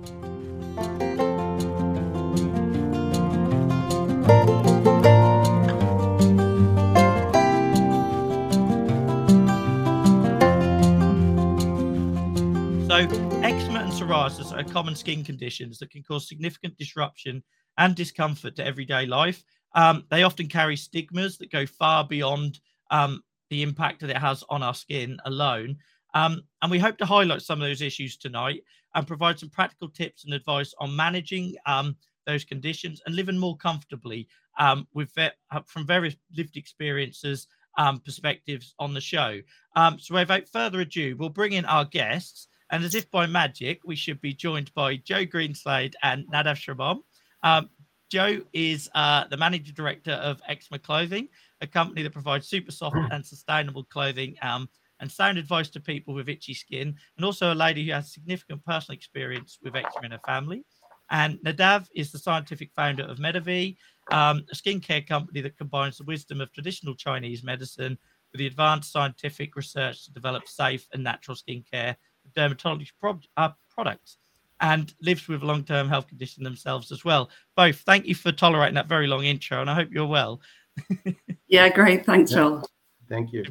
So, eczema and psoriasis are common skin conditions that can cause significant disruption and discomfort to everyday life. They often carry stigmas that go far beyond the impact that it has on our skin alone. And we hope to highlight some of those issues tonight and provide some practical tips and advice on managing those conditions and living more comfortably from various lived experiences, perspectives on the show. So, without further ado, we'll bring in our guests. And as if by magic, we should be joined by Joe Greenslade and Nadav Shrabom. Joe is the managing director of Eczema Clothing, a company that provides super soft and sustainable clothing and sound advice to people with itchy skin, and also a lady who has significant personal experience with eczema in her family. And Nadav is the scientific founder of Medavie, a skincare company that combines the wisdom of traditional Chinese medicine with the advanced scientific research to develop safe and natural skincare dermatology products, and lives with a long-term health condition themselves as well. Both, thank you for tolerating that very long intro, and I hope you're well. Yeah, great. Thanks, Joel. Thank you.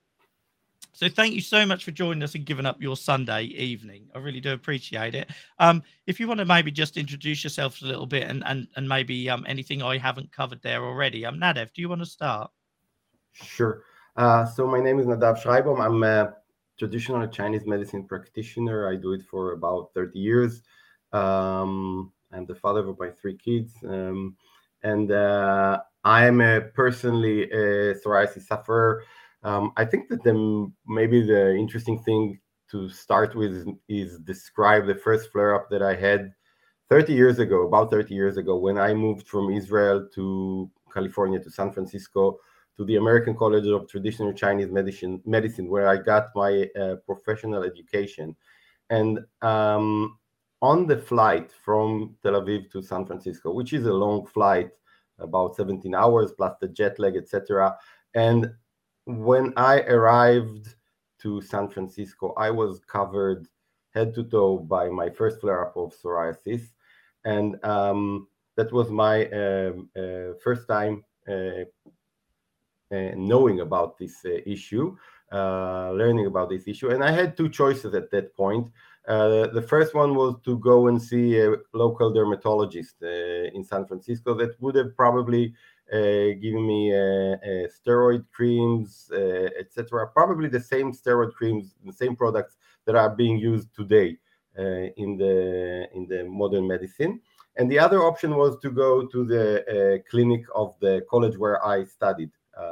So thank you so much for joining us and giving up your Sunday evening. I really do appreciate it. If you want to maybe just introduce yourself a little bit and maybe anything I haven't covered there already. Nadav, do you want to start? Sure. So my name is Nadav Shrabom. I'm a traditional Chinese medicine practitioner. I do it for about 30 years. I'm the father of my 3 kids. And I am personally a psoriasis sufferer. I think that maybe the interesting thing to start with is describe the first flare-up that I had about 30 years ago, when I moved from Israel to California, to San Francisco, to the American College of Traditional Chinese Medicine, where I got my professional education. And on the flight from Tel Aviv to San Francisco, which is a long flight, about 17 hours, plus the jet lag, etc. And when I arrived to San Francisco, I was covered head to toe by my first flare-up of psoriasis. And that was my first time knowing about this issue, learning about this issue. And I had 2 choices at that point. The first one was to go and see a local dermatologist in San Francisco that would have probably given me steroid creams, etc. Probably the same steroid creams, the same products that are being used today in the modern medicine. And the other option was to go to the clinic of the college where I studied.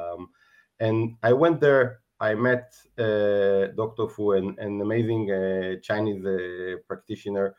And I went there. I met Dr. Fu, an amazing Chinese practitioner.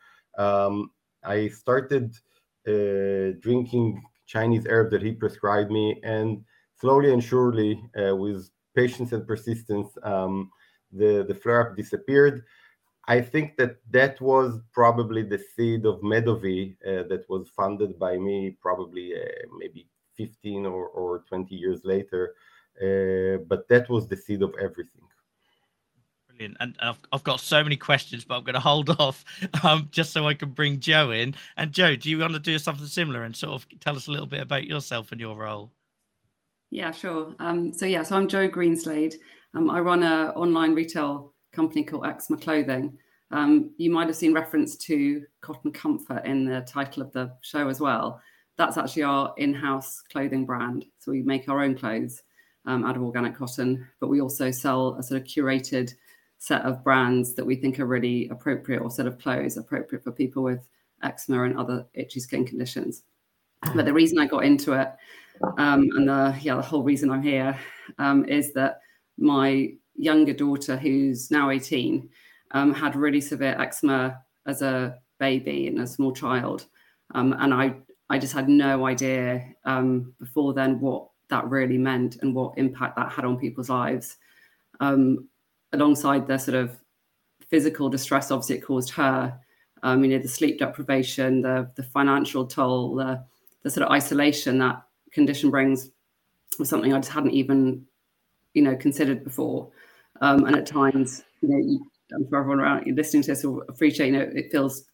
I started drinking Chinese herb that he prescribed me, and slowly and surely, with patience and persistence, the flare-up disappeared. I think that was probably the seed of Medavie that was funded by me probably maybe 15 or 20 years later. But that was the seed of everything. Brilliant. And I've got so many questions, but I'm going to hold off just so I can bring Joe in. And Joe, do you want to do something similar and sort of tell us a little bit about yourself and your role? Yeah, sure. So I'm Joe Greenslade. I run an online retail company called Eczema Clothing. You might have seen reference to Cotton Comfort in the title of the show as well. That's actually our in-house clothing brand. So we make our own clothes out of organic cotton, but we also sell a sort of curated set of brands that we think are really appropriate, or set of clothes appropriate for people with eczema and other itchy skin conditions. But the reason I got into it, and the whole reason I'm here, is that my younger daughter, who's now 18, had really severe eczema as a baby and a small child. And I just had no idea before then what that really meant and what impact that had on people's lives. Alongside the sort of physical distress, obviously, it caused her, the sleep deprivation, the financial toll, the sort of isolation that condition brings was something I just hadn't even, considered before. And at times, I'm sure everyone around you listening to this will appreciate, it feels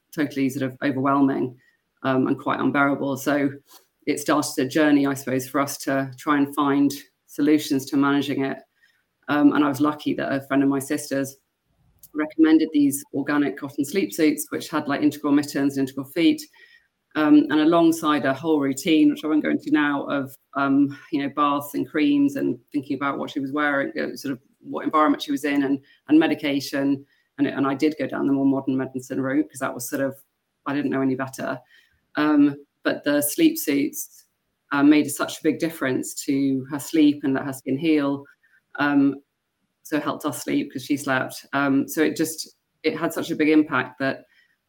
totally sort of overwhelming and quite unbearable. So it started a journey, I suppose, for us to try and find solutions to managing it. And I was lucky that a friend of my sister's recommended these organic cotton sleep suits, which had like integral mittens and integral feet, and alongside a whole routine, which I won't go into now, of baths and creams and thinking about what she was wearing, sort of what environment she was in, and medication. And I did go down the more modern medicine route because that was sort of, I didn't know any better. But the sleep suits made such a big difference to her sleep and let her skin heal. So it helped us sleep because she slept. So it had such a big impact that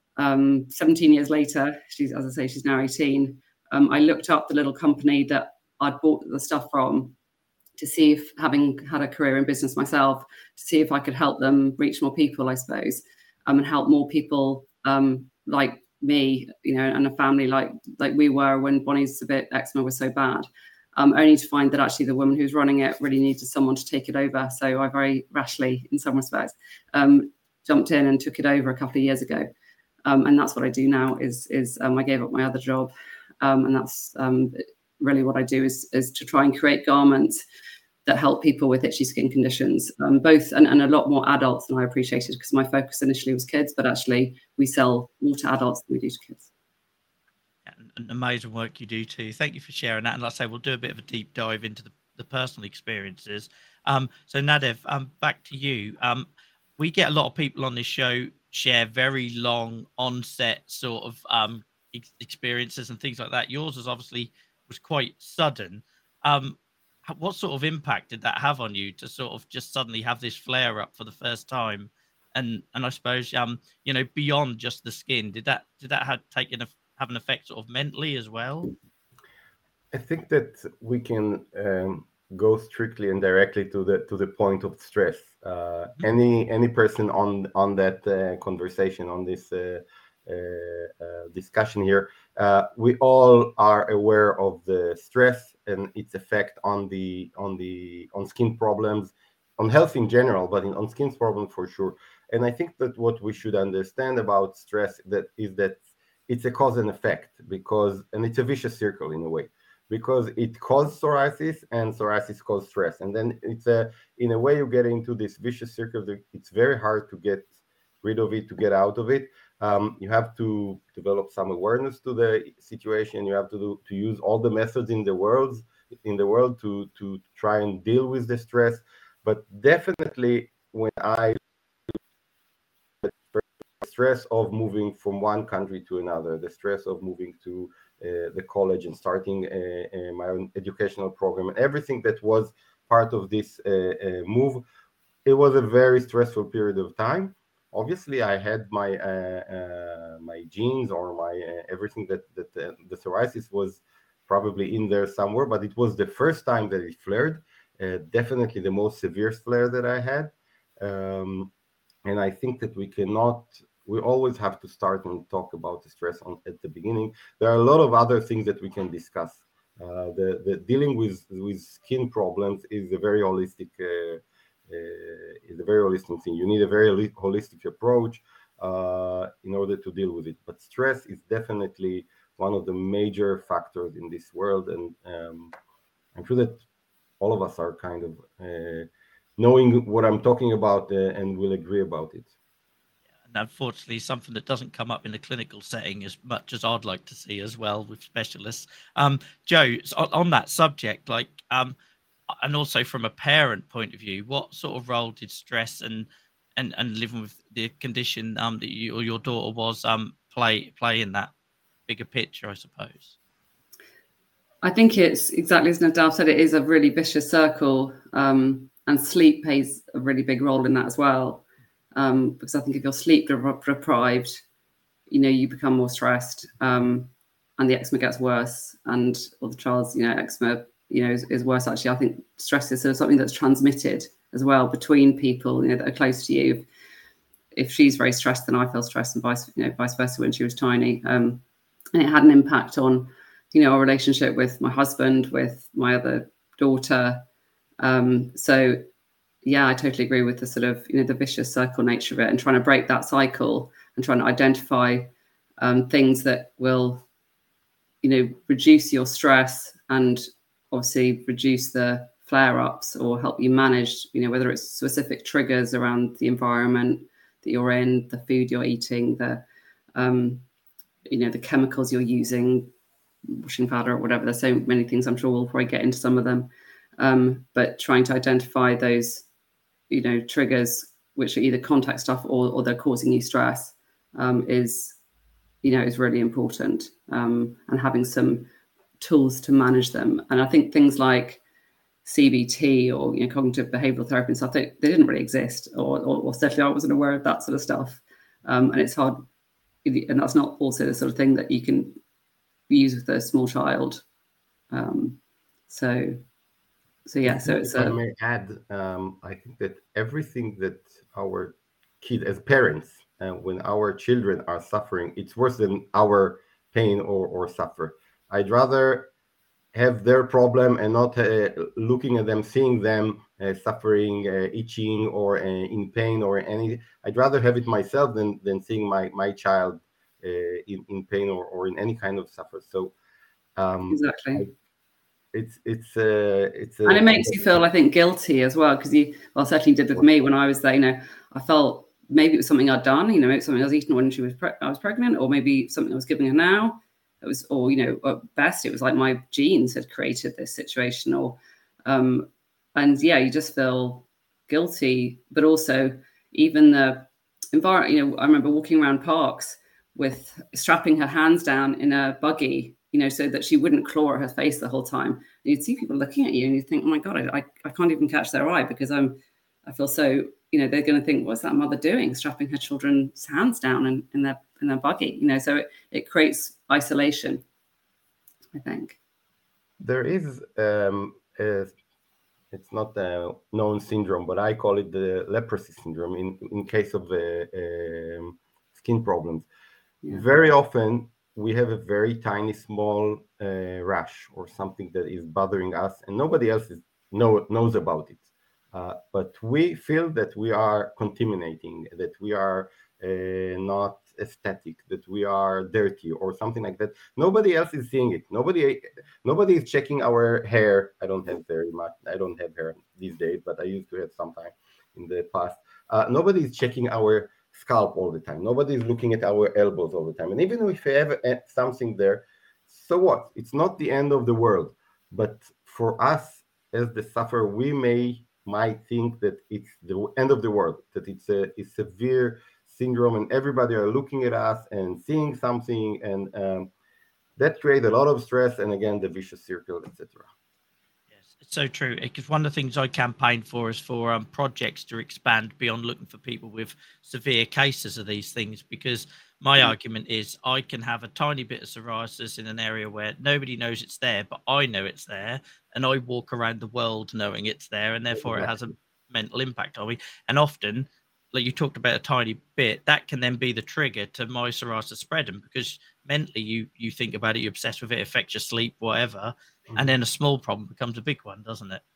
17 years later, she's now 18. I looked up the little company that I'd bought the stuff from to see if, having had a career in business myself, to see if I could help them reach more people, I suppose, and help more people like me, and a family like we were when Bonnie's eczema was so bad. Only to find that actually the woman who's running it really needed someone to take it over. So I very rashly, in some respects, jumped in and took it over a couple of years ago. And that's what I do now is I gave up my other job. And that's really what I do is to try and create garments that help people with itchy skin conditions, both and a lot more adults than I appreciated, because my focus initially was kids, but actually we sell more to adults than we do to kids. And amazing work you do too. Thank you for sharing that. And like I say, we'll do a bit of a deep dive into the personal experiences. So Nadev, back to you. We get a lot of people on this show share very long onset sort of experiences and things like that. Yours was quite sudden. What sort of impact did that have on you to sort of just suddenly have this flare up for the first time? And I suppose beyond just the skin, did that have an effect sort of mentally as well? I think that we can go strictly and directly to the point of stress. Any person on that conversation, on this discussion here, we all are aware of the stress and its effect on skin problems, on health in general, but on skin problems for sure. And I think that what we should understand about stress is that it's a cause and effect, and it's a vicious circle in a way, because it causes psoriasis and psoriasis causes stress. And then in a way you get into this vicious circle. It's very hard to get rid of it, to get out of it. You have to develop some awareness to the situation. You have to use all the methods in the world to try and deal with the stress. But definitely when the stress of moving from one country to another, the stress of moving to the college and starting my own educational program, and everything that was part of this move, it was a very stressful period of time. Obviously, I had my genes or my everything that the psoriasis was probably in there somewhere, but it was the first time that it flared. Definitely the most severe flare that I had. And I think that we always have to start and talk about the stress at the beginning. There are a lot of other things that we can discuss. The dealing with skin problems is a very holistic thing. You need a very holistic approach in order to deal with it. But stress is definitely one of the major factors in this world, and I'm sure that all of us are kind of knowing what I'm talking about and will agree about it. And unfortunately, something that doesn't come up in a clinical setting as much as I'd like to see as well with specialists. Joe, on that subject, and also from a parent point of view, what sort of role did stress and living with the condition that you or your daughter was play in that bigger picture, I suppose? I think it's exactly as Nadav said, it is a really vicious circle, and sleep plays a really big role in that as well. Because I think if you're sleep deprived, you become more stressed, and the eczema gets worse, and all the child's, eczema, is worse. Actually, I think stress is sort of something that's transmitted as well between people, that are close to you. If she's very stressed, then I feel stressed, and vice versa when she was tiny. And it had an impact on, our relationship with my husband, with my other daughter. So yeah, I totally agree with the sort of, the vicious circle nature of it, and trying to break that cycle and trying to identify things that will, reduce your stress and obviously reduce the flare-ups or help you manage, whether it's specific triggers around the environment that you're in, the food you're eating, the chemicals you're using, washing powder or whatever. There's so many things. I'm sure we'll probably get into some of them. But trying to identify those, triggers which are either contact stuff or they're causing you stress is really important. And having some tools to manage them. And I think things like CBT or cognitive behavioral therapy and stuff, they didn't really exist, or certainly I wasn't aware of that sort of stuff. And it's hard, and that's not also the sort of thing that you can use with a small child. So it's I may add, I think that everything that our kids as parents, when our children are suffering, it's worse than our pain or suffer. I'd rather have their problem and not looking at them, seeing them suffering, itching, or in pain or any. I'd rather have it myself than seeing my child in pain or in any kind of suffer. So exactly. It's and it makes you feel, I think, guilty as well, because certainly did with me when I was there. I felt maybe it was something I'd done, maybe something I was eating when I was pregnant, or maybe something I was giving her now. It was, or at best, it was like my genes had created this situation, and you just feel guilty. But also, even the environment. I remember walking around parks with strapping her hands down in a buggy, so that she wouldn't claw at her face the whole time. And you'd see people looking at you, and you think, "Oh my God, I can't even catch their eye because I feel so." They're going to think, "What's that mother doing, strapping her children's hands down in their buggy?" So it creates isolation, I think. There is it's not a known syndrome, but I call it the leprosy syndrome in case of skin problems. Yeah. Very often we have a very tiny, small rash or something that is bothering us, and nobody else knows about it. But we feel that we are contaminating, that we are not aesthetic, that we are dirty or something like that. Nobody else is seeing it. Nobody is checking our hair. I don't have very much. I don't have hair these days, but I used to have sometime in the past. Nobody is checking our scalp all the time. Nobody is looking at our elbows all the time. And even if we have something there, so what? It's not the end of the world. But for us as the sufferer, we might think that it's the end of the world, that it's a severe syndrome, and everybody are looking at us and seeing something, and that creates a lot of stress, and again the vicious circle, etc. Yes, it's so true, because one of the things I campaign for is for projects to expand beyond looking for people with severe cases of these things, because my argument is I can have a tiny bit of psoriasis in an area where nobody knows it's there, but I know it's there, and I walk around the world knowing it's there, and therefore it has a mental impact on me. And often, like you talked about a tiny bit, that can then be the trigger to my psoriasis spreading, because mentally you think about it, you're obsessed with it, affects your sleep, whatever, and then a small problem becomes a big one, doesn't it?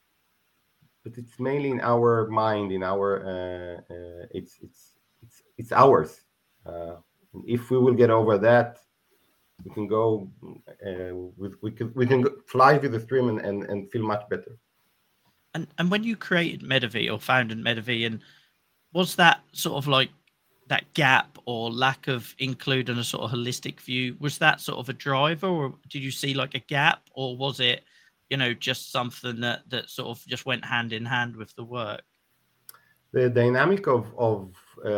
But it's mainly in our mind, in our it's ours. If we will get over that, we can go. We can fly with the stream and feel much better. And when you created Medavie or founded Medavie, and was that sort of like that gap or lack of including a sort of holistic view, was that sort of a driver, or did you see like a gap, or was it, just something that sort of just went hand in hand with the work? The dynamic of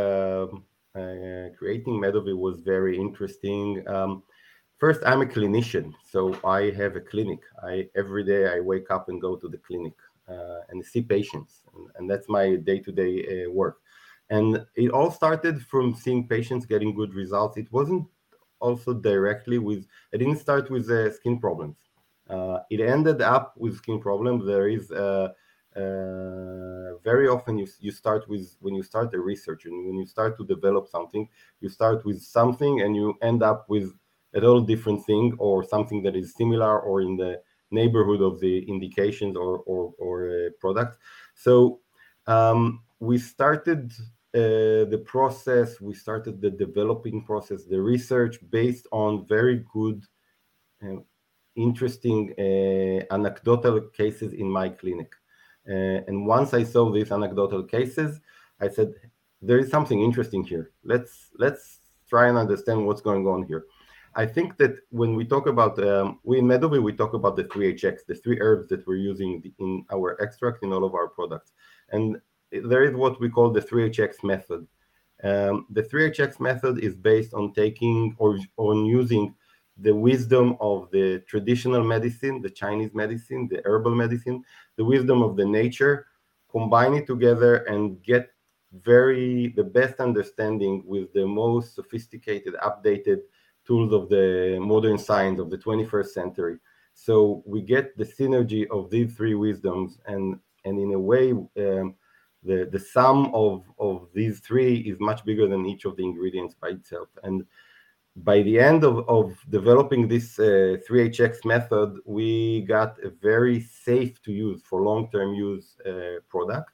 creating Medavie was very interesting. First, I'm a clinician, so I have a clinic. Every day I wake up and go to the clinic and see patients, and that's my day-to-day work. And it all started from seeing patients getting good results. It wasn't also directly I didn't start with skin problems. It ended up with skin problems. There is very often you start with, when you start a research and when you start to develop something, you start with something and you end up with a little different thing, or something that is similar or in the neighborhood of the indications or product. So we started the process. We started the developing process, the research based on very good, interesting anecdotal cases in my clinic. And once I saw these anecdotal cases, I said, there is something interesting here. Let's try and understand what's going on here. I think that when we talk about, we in Medovy, we talk about the 3HX, the 3 herbs that we're using in our extract in all of our products. And there is what we call the 3HX method. The 3HX method is based on taking or on using the wisdom of the traditional medicine, the Chinese medicine, the herbal medicine, the wisdom of the nature, combine it together and get the best understanding with the most sophisticated, updated tools of the modern science of the 21st century. So we get the synergy of these 3 wisdoms, and in a way, the sum of these 3 is much bigger than each of the ingredients by itself. And by the end of developing this 3HX method, we got a very safe to use for long-term use product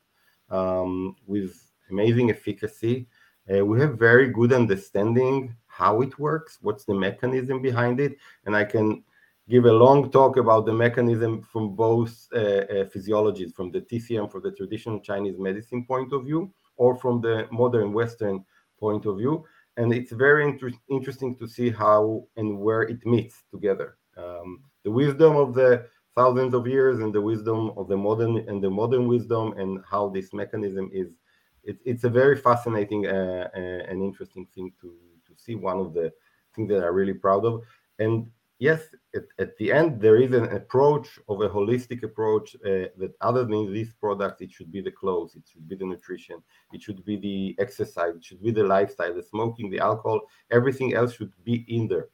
with amazing efficacy. We have very good understanding how it works, what's the mechanism behind it, and I can give a long talk about the mechanism from both physiologies, from the TCM, from the traditional Chinese medicine point of view, or from the modern Western point of view. And it's very interesting to see how and where it meets together. The wisdom of the thousands of years and the wisdom of the modern wisdom, and how this mechanism is. It's a very fascinating and interesting thing to see. One of the things that I'm really proud of. And yes, at the end, there is an approach of a holistic approach that other than these products, it should be the clothes, it should be the nutrition, it should be the exercise, it should be the lifestyle, the smoking, the alcohol, everything else should be in there.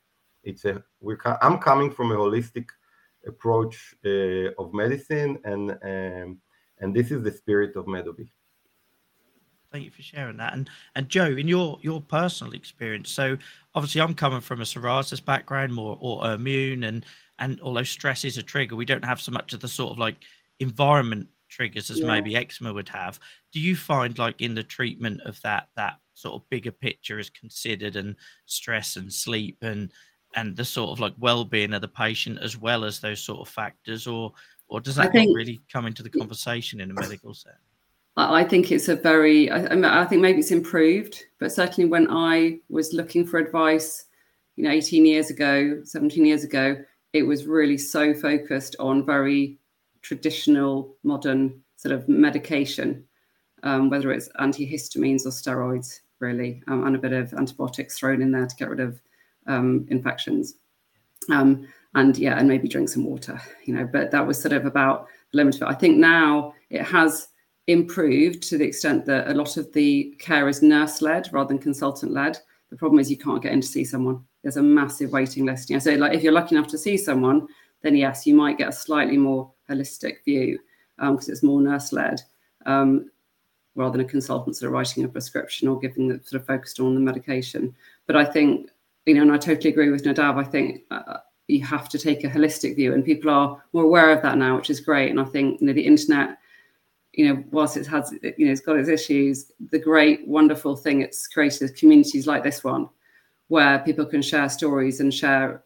I'm coming from a holistic approach of medicine, and this is the spirit of Medovy. Thank you for sharing that. And Joe, in your personal experience, so obviously I'm coming from a psoriasis background, more autoimmune, and although stress is a trigger, we don't have so much of the sort of like environment triggers as maybe eczema would have. Do you find like in the treatment of that sort of bigger picture is considered, and stress and sleep and the sort of like well-being of the patient as well as those sort of factors, or does that not really come into the conversation in a medical setting? I think it's I think maybe it's improved, but certainly when I was looking for advice, 18 years ago, 17 years ago, it was really so focused on very traditional, modern sort of medication, whether it's antihistamines or steroids, really, and a bit of antibiotics thrown in there to get rid of infections. And maybe drink some water, but that was sort of about the limit of it. I think now it has improved to the extent that a lot of the care is nurse-led rather than consultant-led. The problem is you can't get in to see someone. There's a massive waiting list. So like if you're lucky enough to see someone, then yes, you might get a slightly more holistic view because it's more nurse-led rather than a consultant sort of writing a prescription or giving the sort of focused on the medication. But I think, and I totally agree with Nadav, I think you have to take a holistic view, and people are more aware of that now, which is great. And I think, the internet, whilst it's got its issues, the great, wonderful thing it's created is communities like this one, where people can share stories and share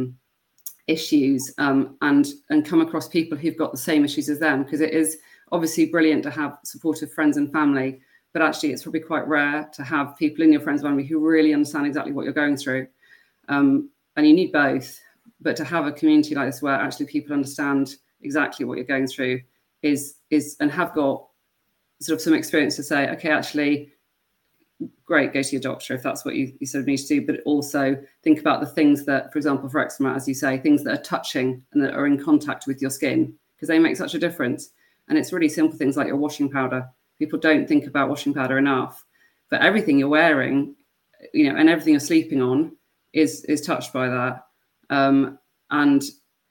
issues and come across people who've got the same issues as them. Because it is obviously brilliant to have supportive friends and family, but actually it's probably quite rare to have people in your friends and family who really understand exactly what you're going through. And you need both. But to have a community like this where actually people understand exactly what you're going through is and have got sort of some experience to say, okay, actually, great, go to your doctor if that's what you sort of need to do, but also think about the things that, for example, for eczema, as you say, things that are touching and that are in contact with your skin, because they make such a difference. And it's really simple things like your washing powder. People don't think about washing powder enough, but everything you're wearing, and everything you're sleeping on is touched by that. And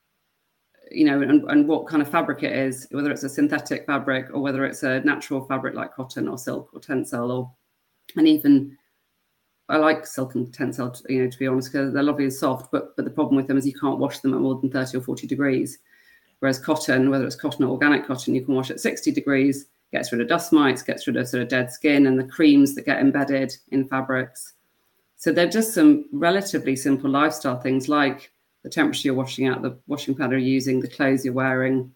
what kind of fabric it is, whether it's a synthetic fabric or whether it's a natural fabric like cotton or silk or tencel, and even I like silk and tencel, to be honest, because they're lovely and soft, but the problem with them is you can't wash them at more than 30 or 40 degrees. Whereas cotton, whether it's cotton or organic cotton, you can wash at 60 degrees, gets rid of dust mites, gets rid of sort of dead skin and the creams that get embedded in fabrics. So they're just some relatively simple lifestyle things like the temperature you're washing out, the washing pad you're using, the clothes you're wearing,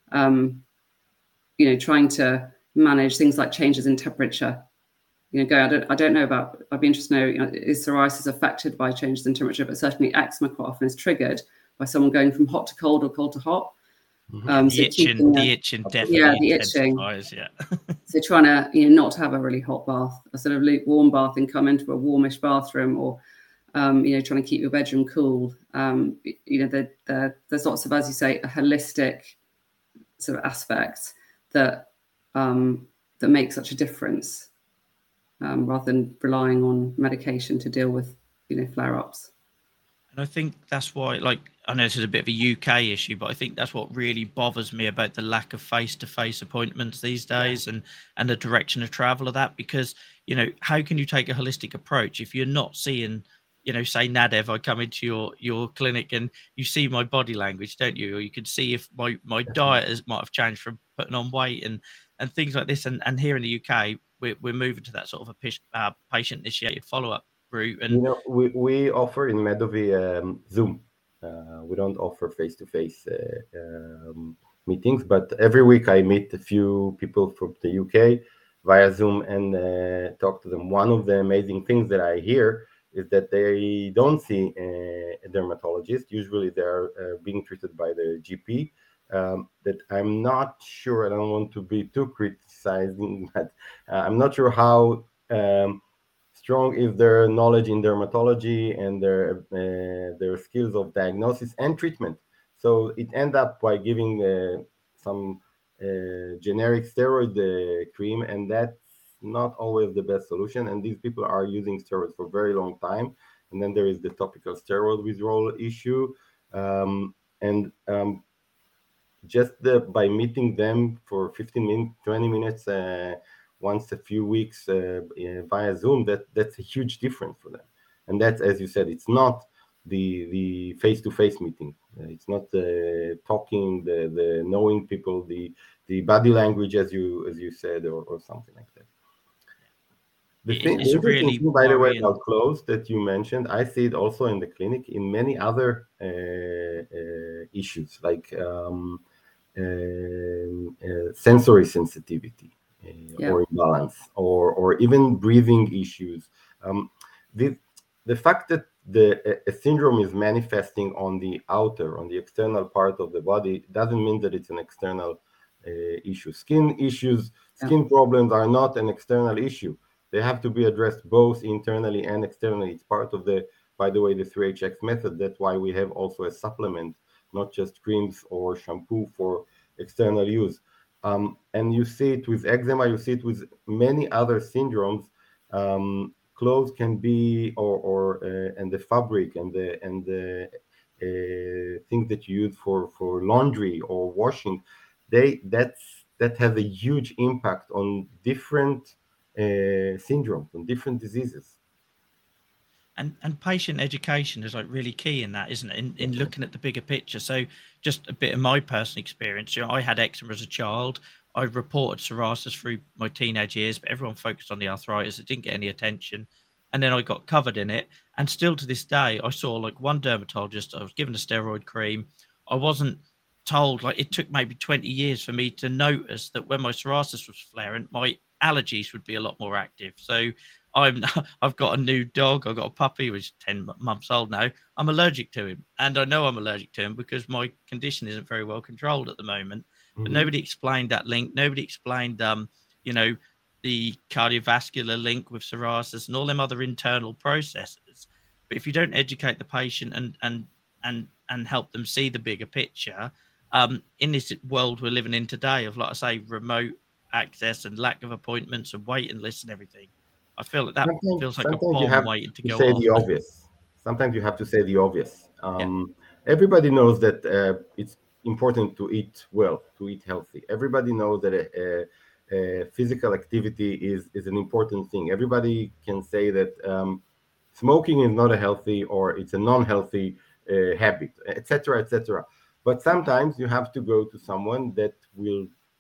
trying to manage things like changes in temperature. I don't know about, I'd be interested to know, is psoriasis affected by changes in temperature? But certainly eczema quite often is triggered by someone going from hot to cold or cold to hot. The itching definitely intensifies, yeah. So trying to, not to have a really hot bath, a sort of lukewarm bath, and come into a warmish bathroom, or trying to keep your bedroom cool. There's lots of, as you say, a holistic sort of aspects that make such a difference, rather than relying on medication to deal with flare-ups. And I think that's why, I know this is a bit of a UK issue, but I think that's what really bothers me about the lack of face-to-face appointments these days, and the direction of travel of that. Because, how can you take a holistic approach if you're not seeing, say Nadev, I come into your clinic and you see my body language, don't you? Or you can see if my diet might have changed from putting on weight and things like this. And here in the UK, we're moving to that sort of a patient-initiated follow-up route. And we offer in Medovy Zoom. We don't offer face-to-face meetings, but every week I meet a few people from the UK via Zoom and talk to them. One of the amazing things that I hear is that they don't see a dermatologist. Usually they're being treated by their GP. That I'm not sure, I don't want to be too criticizing, but I'm not sure how strong is their knowledge in dermatology and their skills of diagnosis and treatment. So it ends up by giving some generic steroid cream, and that's not always the best solution. And these people are using steroids for a very long time. And then there is the topical steroid withdrawal issue. Just by meeting them for 15 minutes, 20 minutes, once a few weeks via Zoom, that's a huge difference for them. And that's, as you said, it's not the face-to-face meeting. It's not the talking, the knowing people, the body language, as you said, or something like that. The interesting thing, by the way, about clothes that you mentioned, I see it also in the clinic in many other issues, like sensory sensitivity or imbalance, or even breathing issues. The fact that a syndrome is manifesting on the external part of the body doesn't mean that it's an external issue. Skin problems are not an external issue. They have to be addressed both internally and externally. It's part of by the way, the 3HX method. That's why we have also a supplement, not just creams or shampoo for external use. And you see it with eczema, you see it with many other syndromes. Clothes can be, and the fabric and the things that you use for laundry or washing, that has a huge impact on different syndromes, on different diseases. And patient education is really key in that, isn't it? In looking at the bigger picture. So just a bit of my personal experience. I had eczema as a child. I reported psoriasis through my teenage years, but everyone focused on the arthritis. It didn't get any attention. And then I got covered in it. And still to this day, I saw one dermatologist. I was given a steroid cream. I wasn't told, it took maybe 20 years for me to notice that when my psoriasis was flaring, my allergies would be a lot more active. So I've got a new dog. I've got a puppy who's 10 months old now. I'm allergic to him. And I know I'm allergic to him because my condition isn't very well controlled at the moment. But nobody explained that link. Nobody explained, the cardiovascular link with psoriasis and all them other internal processes. But if you don't educate the patient and help them see the bigger picture, in this world we're living in today of, like I say, remote access and lack of appointments and waiting lists and everything, I feel that feels like a bomb waiting to go off. The obvious. Sometimes you have to say the obvious. Everybody knows that it's important to eat well, to eat healthy. Everybody knows that physical activity is an important thing. Everybody can say that smoking is not a healthy, or it's a non-healthy habit, etc., etc. But sometimes you have to go to someone that will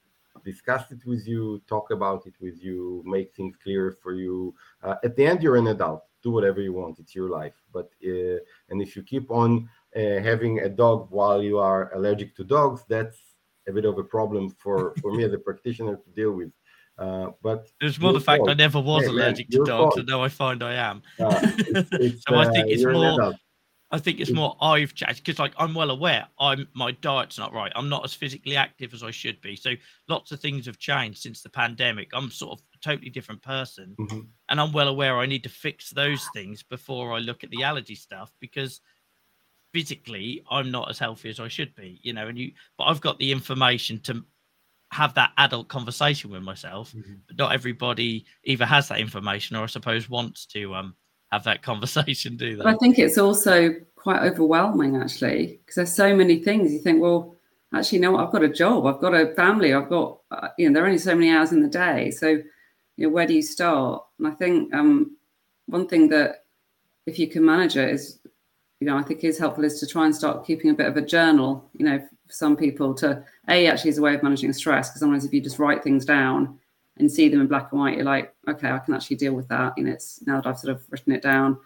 discuss it with you, talk about it with you, make things clear for you. At the end, you're an adult. Do whatever you want. It's your life. But and if you keep on having a dog while you are allergic to dogs, that's a bit of a problem for me as a practitioner to deal with. But it's more the fact I never was allergic to dogs, and now I find I am. So I think it's more. I think it's more I've changed because, like, I'm well aware my diet's not right. I'm not as physically active as I should be. So lots of things have changed since the pandemic. I'm sort of a totally different person, and I'm well aware I need to fix those things before I look at the allergy stuff, because physically I'm not as healthy as I should be, you know. But I've got the information to have that adult conversation with myself. But not everybody either has that information or, I suppose, wants to have that conversation, do they? But I think it's also quite overwhelming, actually, because there's so many things. You think, well, actually, you know what? I've got a job, I've got a family, I've got, there are only so many hours in the day. So, where do you start? And I think one thing that, if you can manage it, is, I think is helpful, is to try and start keeping a bit of a journal. For some people, to actually is a way of managing stress, because sometimes if you just write things down and see them in black and white, you're like, okay, I can actually deal with that. It's now that I've sort of written it down.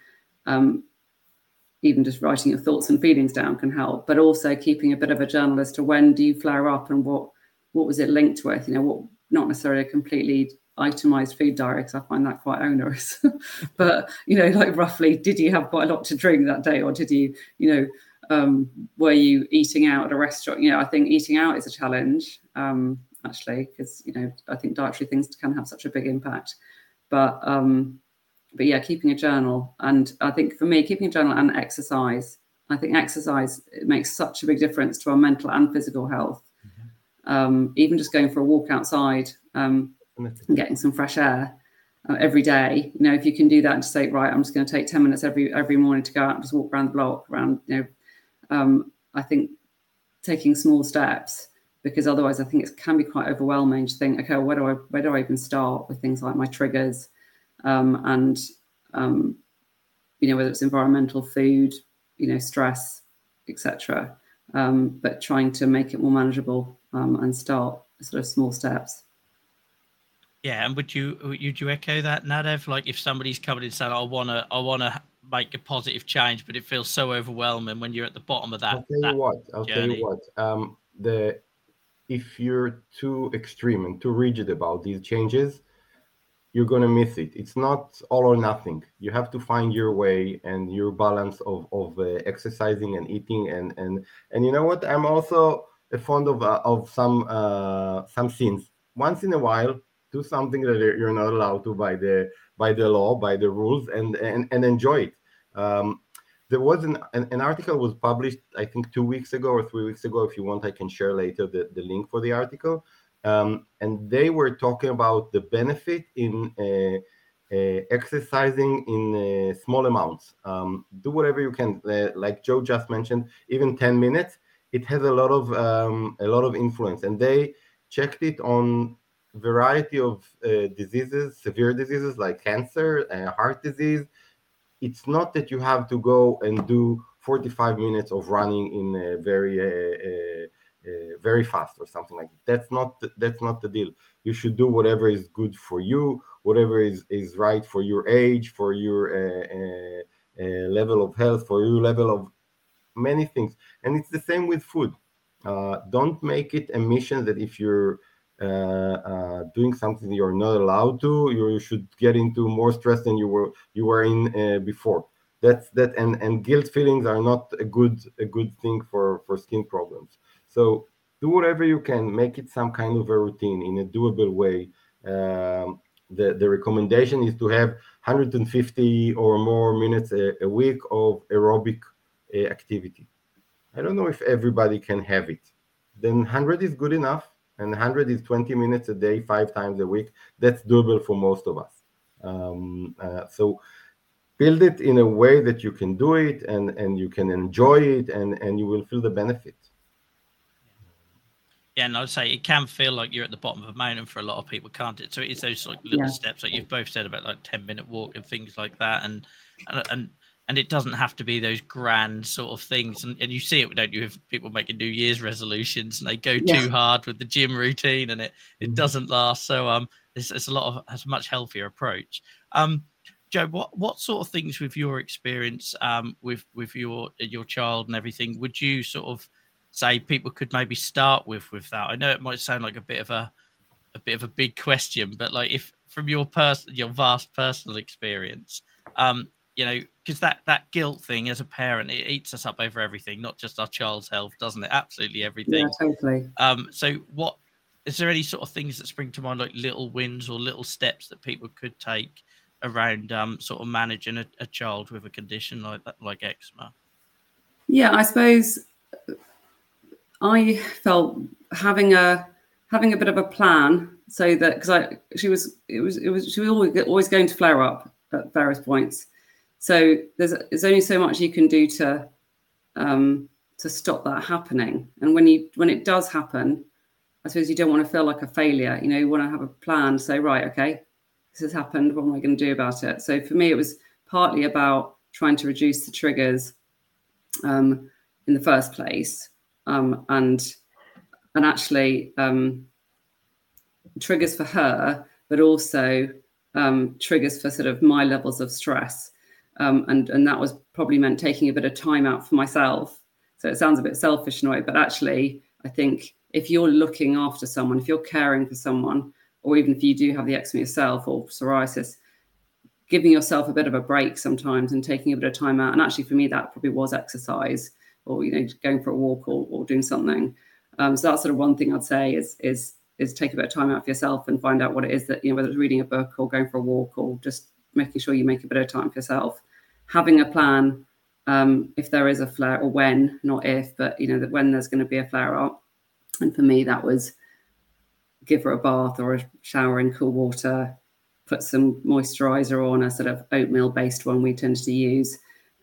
Even just writing your thoughts and feelings down can help, but also keeping a bit of a journal as to when do you flare up and what was it linked with, what, not necessarily a completely itemized food diary, because I find that quite onerous, but, like roughly, did you have quite a lot to drink that day, or did you, were you eating out at a restaurant? I think eating out is a challenge, actually, because, I think dietary things can have such a big impact, but yeah, keeping a journal. And I think for me, keeping a journal and exercise, I think exercise, it makes such a big difference to our mental and physical health. Even just going for a walk outside and getting some fresh air every day, if you can do that and just say, right, I'm just going to take 10 minutes every morning to go out and just walk around the block, I think taking small steps, because otherwise I think it can be quite overwhelming to think, okay, well, where do I even start with things like my triggers, and whether it's environmental, food, stress, etc. But trying to make it more manageable, and start sort of small steps. Yeah, and would you echo that, Nadav? Like, if somebody's coming in saying, I wanna make a positive change, but it feels so overwhelming when you're at the bottom of that. I'll tell you what. If you're too extreme and too rigid about these changes, you're going to miss it. It's not all or nothing. You have to find your way and your balance of exercising and eating, and you know what? I'm also fond of some sins. Once in a while, do something that you're not allowed to by the law, by the rules, and enjoy it. There was an article was published, I think 2 weeks ago or 3 weeks ago. If you want, I can share later the link for the article. And they were talking about the benefit in exercising in small amounts. Do whatever you can, like Joe just mentioned, even 10 minutes. It has a lot of influence, and they checked it on variety of diseases, severe diseases like cancer and heart disease. It's not that you have to go and do 45 minutes of running in a very fast or something like that. That's not the deal. You should do whatever is good for you, whatever is right for your age, for your level of health, for your level of many things. And it's the same with food. Don't make it a mission that if you're doing something you're not allowed to, you should get into more stress than you were in before. And guilt feelings are not a good thing for skin problems. So do whatever you can, make it some kind of a routine in a doable way. The recommendation is to have 150 or more minutes a week of aerobic activity. I don't know if everybody can have it. Then 100 is good enough, and 100 is 20 minutes a day, 5 times a week. That's doable for most of us. So build it in a way that you can do it and you can enjoy it, and you will feel the benefit. Yeah, and I'd say it can feel like you're at the bottom of a mountain for a lot of people, can't it? So it's those like little steps, like you've both said about like 10-minute walk and things like that, and and it doesn't have to be those grand sort of things. And you see it, don't you, with people making New Year's resolutions and they go too hard with the gym routine and it doesn't last. So it's a much healthier approach. Joe, what sort of things with your experience with your child and everything would you sort of say people could maybe start with that? I know it might sound like a bit of a big question, but like if from your vast personal experience, because that guilt thing as a parent, it eats us up over everything, not just our child's health, doesn't it? Absolutely everything. Yeah, totally. So what is there any sort of things that spring to mind, like little wins or little steps that people could take around sort of managing a child with a condition like that, like eczema? Yeah, I suppose I felt having a bit of a plan, so that because she was always going to flare up at various points. So there's only so much you can do to stop that happening. And when it does happen, I suppose you don't want to feel like a failure. You want to have a plan. Say, right, okay, this has happened. What am I going to do about it? So for me, it was partly about trying to reduce the triggers in the first place, and actually triggers for her, but also triggers for sort of my levels of stress. And that was probably meant taking a bit of time out for myself. So it sounds a bit selfish in a way, but actually, I think if you're looking after someone, if you're caring for someone, or even if you do have the eczema yourself or psoriasis, giving yourself a bit of a break sometimes and taking a bit of time out. And actually, for me, that probably was exercise, or going for a walk or doing something. So that's sort of one thing I'd say is take a bit of time out for yourself and find out what it is that, whether it's reading a book or going for a walk or just making sure you make a bit of time for yourself. Having a plan, if there is a flare, or when, not if, but that when there's going to be a flare up. And for me, that was give her a bath or a shower in cool water, put some moisturizer on, a sort of oatmeal based one we tended to use,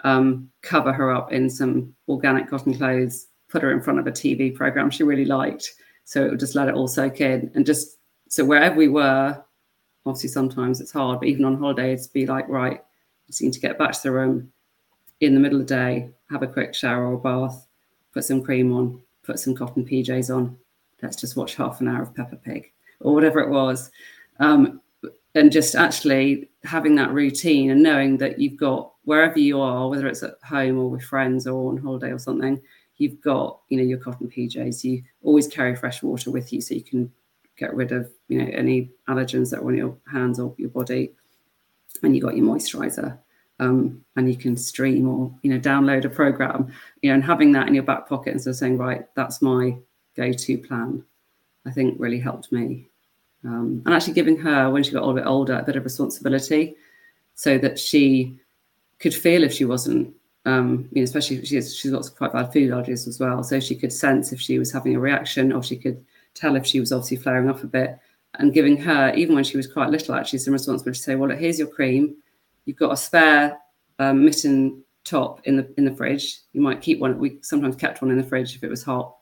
cover her up in some organic cotton clothes, put her in front of a TV program she really liked. So it would just let it all soak in. And just so wherever we were, obviously sometimes it's hard, but even on holiday, it's be like, right, you just need to get back to the room in the middle of the day, have a quick shower or bath, put some cream on, put some cotton PJs on. Let's just watch half an hour of Peppa Pig or whatever it was. And just actually having that routine and knowing that you've got, wherever you are, whether it's at home or with friends or on holiday or something, you've got, your cotton PJs. You always carry fresh water with you so you can get rid of, any allergens that are on your hands or your body. And you got your moisturizer. And you can stream or, download a program, and having that in your back pocket and sort of saying, right, that's my go-to plan, I think really helped me. And actually giving her, when she got a little bit older, a bit of responsibility so that she could feel if she wasn't, especially if she's got quite bad food allergies as well. So she could sense if she was having a reaction, or she could tell if she was obviously flaring up a bit, and giving her, even when she was quite little, actually some responsibility to say, well, here's your cream. You've got a spare mitten top in the fridge. You might keep one. We sometimes kept one in the fridge if it was hot.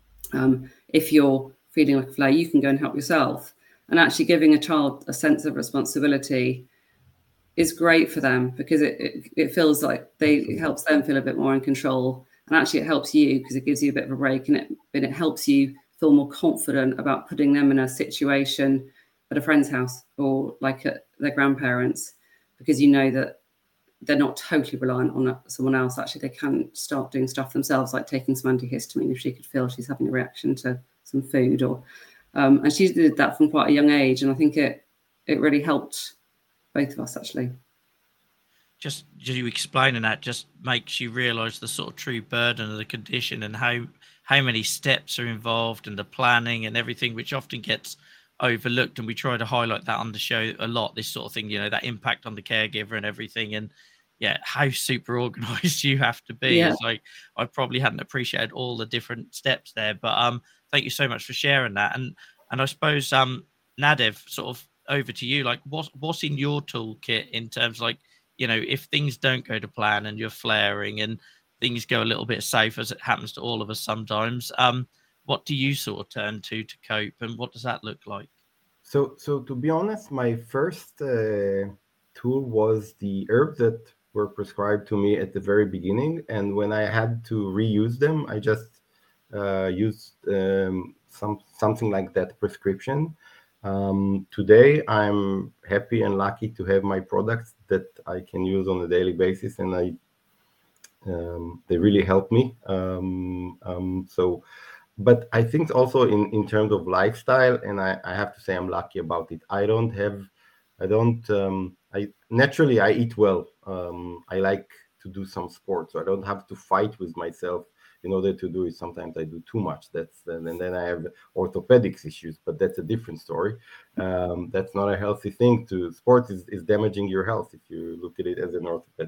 If you're feeling like a flare, you can go and help yourself. And actually giving a child a sense of responsibility is great for them, because it feels like it helps them feel a bit more in control. And actually it helps you because it gives you a bit of a break, and it helps you feel more confident about putting them in a situation at a friend's house or like at their grandparents', because you know that they're not totally reliant on someone else. Actually, they can start doing stuff themselves, like taking some antihistamine if she could feel she's having a reaction to some food. Or and she did that from quite a young age, and I think it really helped both of us, actually. Just you explaining that just makes you realise the sort of true burden of the condition and how many steps are involved in the planning and everything, which often gets overlooked. And we try to highlight that on the show a lot, this sort of thing, that impact on the caregiver and everything. And how super organized you have to be. It's like I probably hadn't appreciated all the different steps there, but thank you so much for sharing that. And I suppose Nadev, sort of over to you, like what's in your toolkit in terms of, like, if things don't go to plan and you're flaring and things go a little bit safe, as it happens to all of us sometimes, what do you sort of turn to cope, and what does that look like? So to be honest, my first tool was the herb that were prescribed to me at the very beginning, and when I had to reuse them, I just used something like that prescription. Today, I'm happy and lucky to have my products that I can use on a daily basis, and they really help me. But I think also in terms of lifestyle, and I have to say I'm lucky about it. I naturally I eat well. I like to do some sports, so I don't have to fight with myself in order to do it. Sometimes I do too much. And then I have orthopedics issues, but that's a different story. That's not a healthy thing. Sport is damaging your health if you look at it as an orthoped.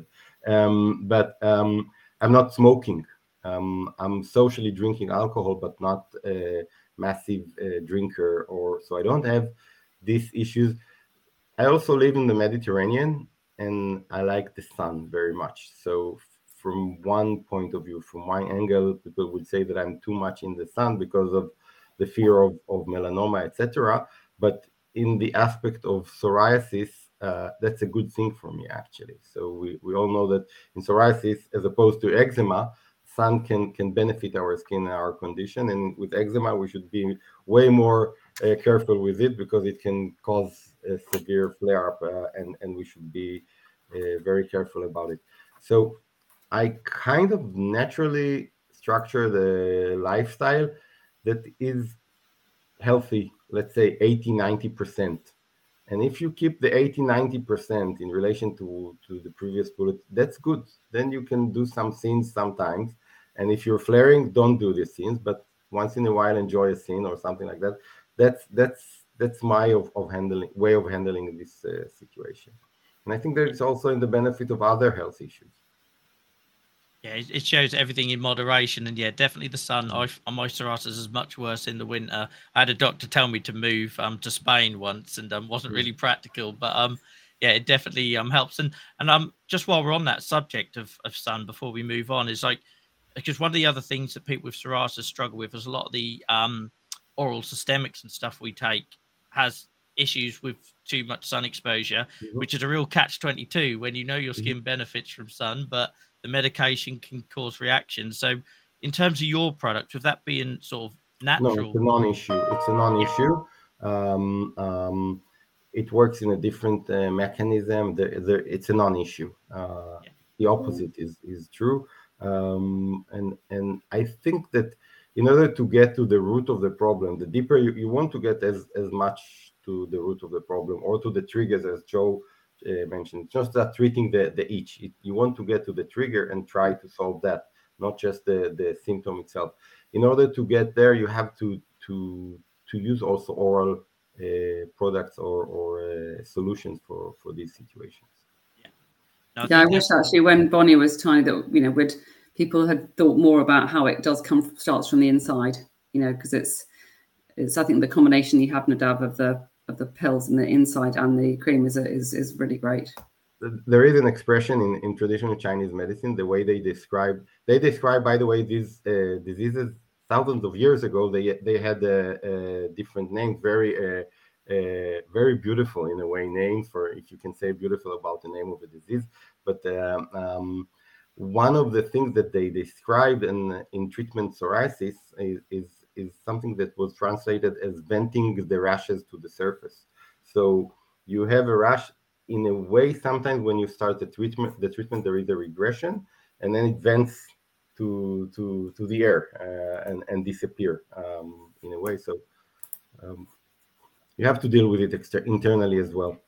But I'm not smoking. I'm socially drinking alcohol, but not a massive drinker, so I don't have these issues. I also live in the Mediterranean, and I like the sun very much. So from one point of view, from my angle, people would say that I'm too much in the sun because of the fear of melanoma, etc. But in the aspect of psoriasis, that's a good thing for me, actually. So we all know that in psoriasis, as opposed to eczema, sun can benefit our skin and our condition. And with eczema, we should be way more careful with it because it can cause a severe flare-up, and we should be very careful about it. So I kind of naturally structure the lifestyle that is healthy, let's say 80-90%. And if you keep the 80-90% in relation to the previous bullet, that's good. Then you can do some scenes sometimes. And if you're flaring, don't do the scenes, but once in a while enjoy a scene or something like that. That's my way of handling this situation. And I think that it's also in the benefit of other health issues. Yeah, it shows everything in moderation, and yeah, definitely the sun. My psoriasis is much worse in the winter. I had a doctor tell me to move to Spain once, and wasn't really practical, but yeah, it definitely helps. And just while we're on that subject of sun, before we move on, is like, because one of the other things that people with psoriasis struggle with is a lot of the oral systemics and stuff we take has issues with too much sun exposure, which is a real catch-22 when you know your skin benefits from sun, but the medication can cause reactions. So in terms of your product, with that being sort of natural... No, it's a non-issue. It's a non-issue. It works in a different mechanism. It's a non-issue. The opposite is true. And I think that in order to get to the root of the problem, the deeper you want to get as much to the root of the problem or to the triggers, as Joe mentioned, just that treating the itch. You want to get to the trigger and try to solve that, not just the symptom itself. In order to get there, you have to use also oral products or solutions for these situations. I wish actually when Bonnie was tiny that people had thought more about how it does starts from the inside, because it's I think the combination you have, Nadav, of the pills and the inside and the cream is really great. There is an expression in traditional Chinese medicine, the way they describe, by the way, these diseases thousands of years ago. They had different names, very beautiful in a way, names for, if you can say beautiful about the name of a disease. But one of the things that they described in treatment psoriasis is something that was translated as venting the rashes to the surface. So you have a rash in a way. Sometimes when you start the treatment there is a regression, and then it vents to the air and disappear in a way. So you have to deal with it internally as well.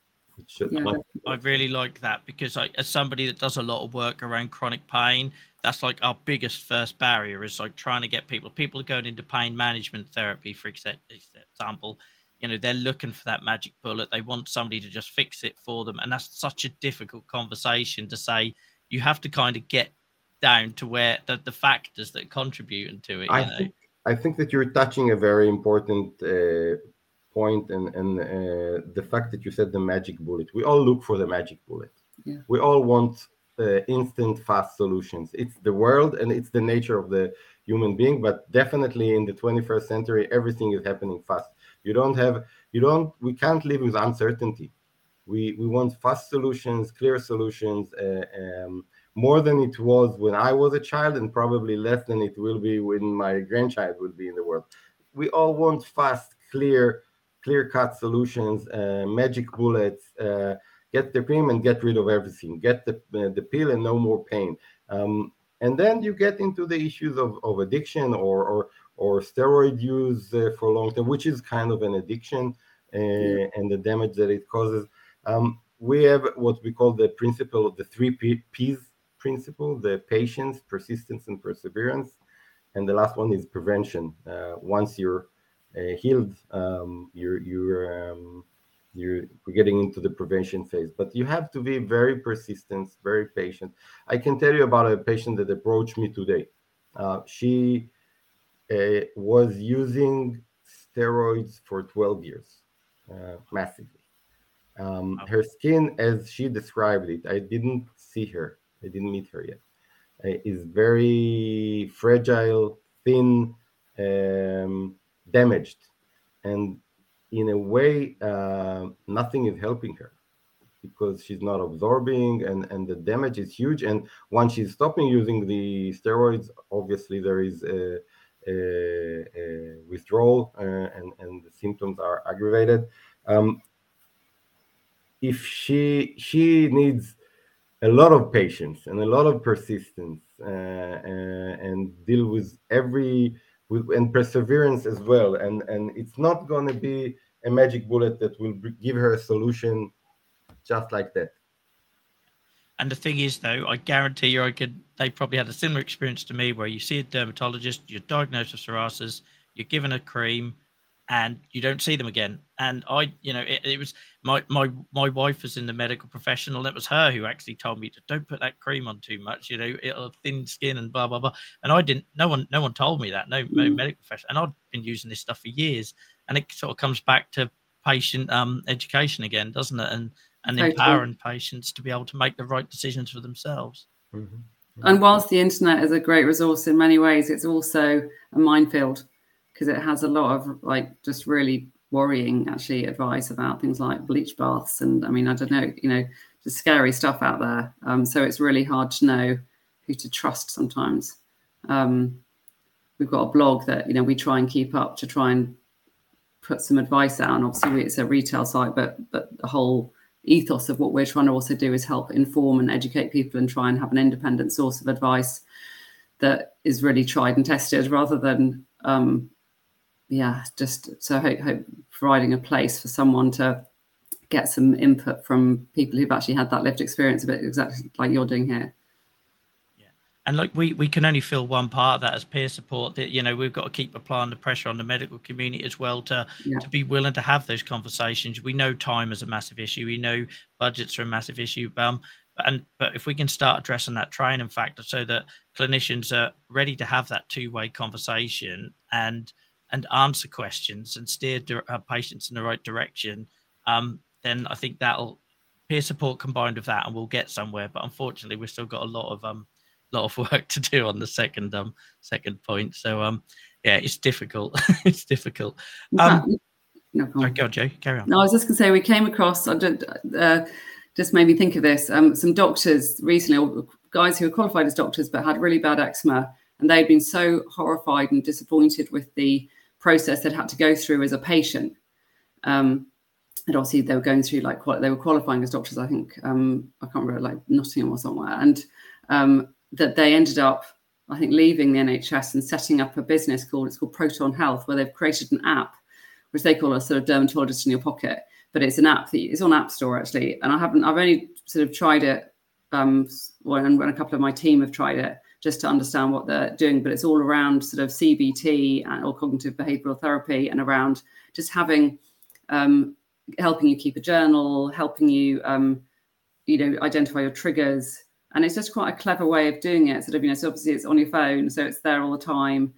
I really like that, because as somebody that does a lot of work around chronic pain, that's like our biggest first barrier, is like trying to get people are going into pain management therapy, for example. They're looking for that magic bullet. They want somebody to just fix it for them. And that's such a difficult conversation to say. You have to kind of get down to where the factors that contribute into it. I think that you're touching a very important point, and the fact that you said the magic bullet. We all look for the magic bullet. Yeah. We all want instant, fast solutions. It's the world and it's the nature of the human being, but definitely in the 21st century, everything is happening fast. We can't live with uncertainty. We want fast solutions, clear solutions, more than it was when I was a child, and probably less than it will be when my grandchild will be in the world. We all want fast, clear-cut solutions, magic bullets. Get the cream and get rid of everything. Get the pill and no more pain. And then you get into the issues of addiction or steroid use for long term, which is kind of an addiction, and the damage that it causes. We have what we call the principle of the 3 Ps principle: the patience, persistence, and perseverance. And the last one is prevention. Once you're healed, we're getting into the prevention phase. But you have to be very persistent, very patient. I can tell you about a patient that approached me today. She was using steroids for 12 years, massively. Her skin, as she described it, I didn't see her. I didn't meet her yet. Is very fragile, thin, damaged. And in a way, nothing is helping her because she's not absorbing, and the damage is huge. And once she's stopping using the steroids, obviously there is a withdrawal, and the symptoms are aggravated. If she needs a lot of patience and a lot of persistence, and deal with and perseverance as well. And it's not going to be a magic bullet that will give her a solution just like that. And the thing is, though, I guarantee you, they probably had a similar experience to me, where you see a dermatologist, you're diagnosed with psoriasis, you're given a cream, and you don't see them again. And it was my wife was in the medical professional. It was her who actually told me to don't put that cream on too much. It'll thin skin and blah blah blah. And I didn't. No one told me that. No medical professional. And I've been using this stuff for years. And it sort of comes back to patient education again, doesn't it? And empowering patients to be able to make the right decisions for themselves. Mm-hmm. And whilst the internet is a great resource in many ways, it's also a minefield, because it has a lot of just really worrying actually advice about things like bleach baths. And I mean, I don't know, just scary stuff out there. So it's really hard to know who to trust sometimes. We've got a blog that, we try and keep up to try and put some advice out. And obviously it's a retail site, but the whole ethos of what we're trying to also do is help inform and educate people and try and have an independent source of advice that is really tried and tested, rather than just so hope providing a place for someone to get some input from people who've actually had that lived experience, a bit exactly like you're doing here. Yeah, and we can only feel one part of that as peer support. That we've got to keep applying the pressure on the medical community as well to be willing to have those conversations. We know time is a massive issue. We know budgets are a massive issue. But if we can start addressing that training factor so that clinicians are ready to have that two-way conversation and answer questions and steer patients in the right direction, then I think that'll peer support combined with that, and we'll get somewhere. But unfortunately, we've still got a lot of work to do on the second point. So it's difficult. It's difficult. Sorry, go on, Joe. Carry on. No, I was just going to say we came across. Just made me think of this. Some doctors recently, or guys who were qualified as doctors but had really bad eczema, and they'd been so horrified and disappointed with the process they'd had to go through as a patient. And obviously they were going through they were qualifying as doctors, I think, I can't remember, Nottingham or somewhere. And that they ended up, I think, leaving the NHS and setting up a business called Proton Health, where they've created an app, which they call a sort of dermatologist in your pocket. But it's an app it's on App Store actually. And I've only sort of tried it, when a couple of my team have tried it, just to understand what they're doing. But it's all around sort of CBT or cognitive behavioral therapy, and around just having, helping you keep a journal, helping you, identify your triggers. And it's just quite a clever way of doing it. Sort of, so obviously it's on your phone, so it's there all the time.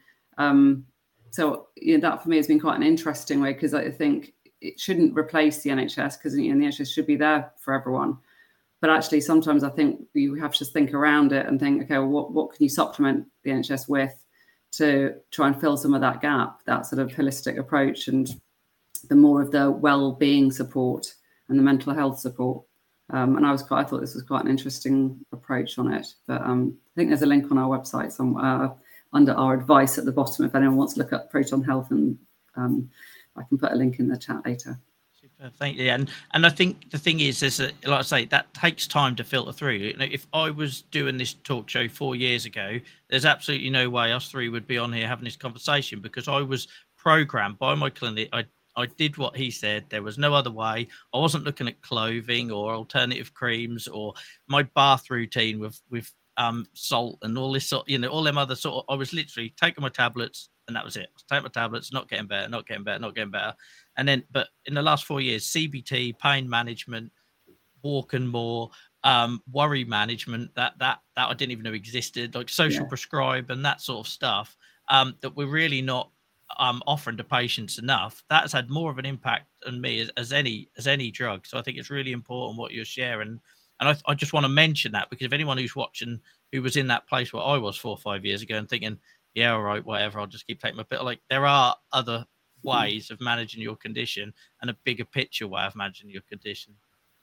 So that for me has been quite an interesting way, because I think it shouldn't replace the NHS, because the NHS should be there for everyone. But actually, sometimes I think you have to just think around it and think, okay, well, what can you supplement the NHS with to try and fill some of that gap, that sort of holistic approach, and the more of the well-being support and the mental health support. And I thought this was quite an interesting approach on it. But I think there's a link on our website somewhere under our advice at the bottom if anyone wants to look up Proton Health, and I can put a link in the chat later. Thank you. And I think the thing is that, like I say, that takes time to filter through. You know, if I was doing this talk show 4 years ago, there's absolutely no way us three would be on here having this conversation, because I was programmed by my clinic. I did what he said. There was no other way. I wasn't looking at clothing or alternative creams or my bath routine with salt and all this sort, all them other sort of, I was literally taking my tablets and that was it. Take my tablets, not getting better. And then, but in the last 4 years, CBT, pain management, walking more, worry management, that I didn't even know existed, like social prescribe and that sort of stuff, that we're really not offering to patients enough. That has had more of an impact on me as any drug. So I think it's really important what you're sharing. And I just want to mention that, because if anyone who's watching who was in that place where I was 4 or 5 years ago and thinking, yeah, all right, whatever, I'll just keep taking my pill. Like, there are other ways of managing your condition and a bigger picture way of managing your condition.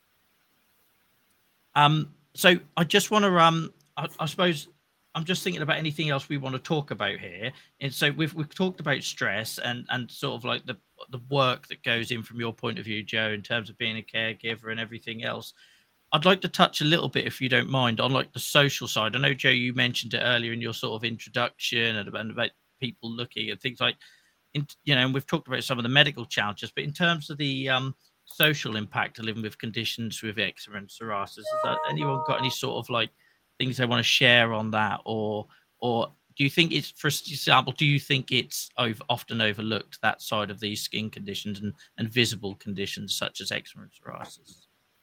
So I just want to, I suppose I'm just thinking about anything else we want to talk about here. And so we've talked about stress and sort of like the work that goes in from your point of view, Joe, in terms of being a caregiver and everything else. I'd like to touch a little bit, if you don't mind, on like the social side. I know, Joe, you mentioned it earlier in your sort of introduction and about people looking at things like, and we've talked about some of the medical challenges, but in terms of the social impact of living with conditions with eczema and psoriasis, has anyone got any sort of like things they want to share on that, or do you think it's, for example, do you think it's often overlooked, that side of these skin conditions and visible conditions such as eczema and psoriasis?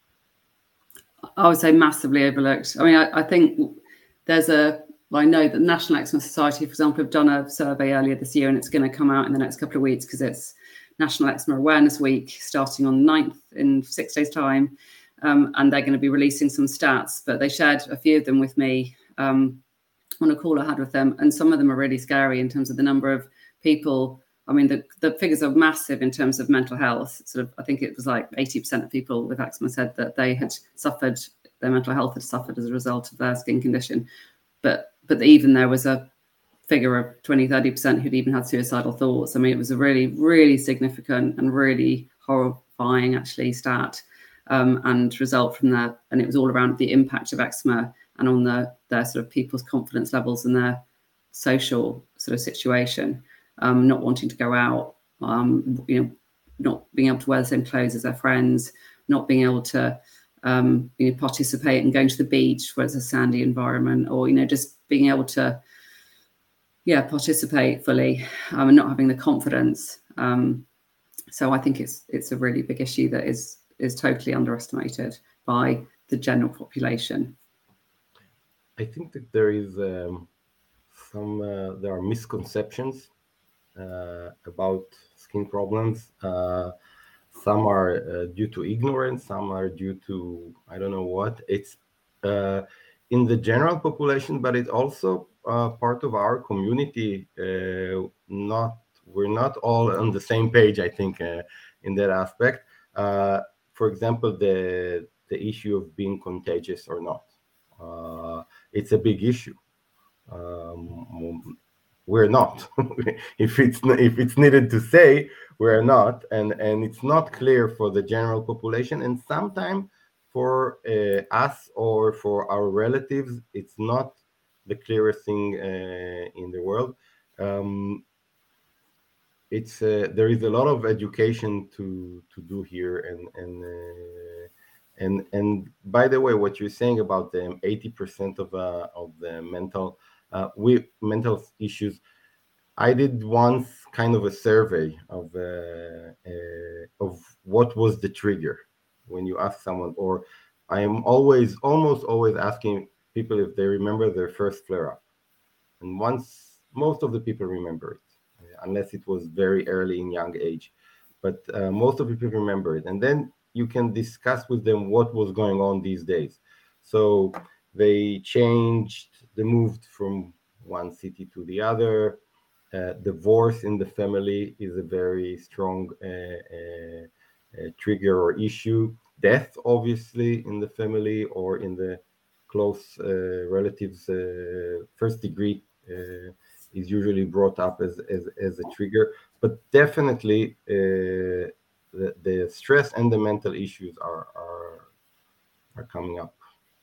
I would say massively overlooked. I mean, I think I know that the National Eczema Society, for example, have done a survey earlier this year, and it's going to come out in the next couple of weeks because it's National Eczema Awareness Week starting on 9th in 6 days' time. And they're going to be releasing some stats, but they shared a few of them with me on a call I had with them. And some of them are really scary in terms of the number of people. I mean, the figures are massive in terms of mental health. Sort of, I think it was like 80% of people with eczema said that they had suffered, their mental health had suffered as a result of their skin condition. But even there was a figure of 20-30% who'd even had suicidal thoughts. I mean, it was a really, really significant and really horrifying, actually, stat and result from that. And it was all around the impact of eczema and on their sort of people's confidence levels and their social sort of situation. Not wanting to go out, not being able to wear the same clothes as their friends, not being able to participate in going to the beach where it's a sandy environment, or just being able to participate fully and not having the confidence. So I think it's a really big issue that is totally underestimated by the general population. I think that there is there are misconceptions about skin problems. Some are due to ignorance, some are due to I don't know what. It's in the general population, but it's also part of our community. We're not all on the same page, I think, in that aspect. For example, the issue of being contagious or not. It's a big issue. We're not. if it's needed to say, we're not, and it's not clear for the general population, and sometimes for us or for our relatives, it's not the clearest thing in the world. There is a lot of education to do here, and by the way, what you're saying about the 80% of the mental issues, I did once kind of a survey of what was the trigger when you ask someone, or I am almost always asking people if they remember their first flare-up, and most of the people remember it, unless it was very early in young age, but most of the people remember it, and then you can discuss with them what was going on these days. So they moved from one city to the other. Divorce in the family is a very strong trigger or issue. death, obviously, in the family or in the close relatives, first degree is usually brought up as a trigger. But definitely the stress and the mental issues are coming up.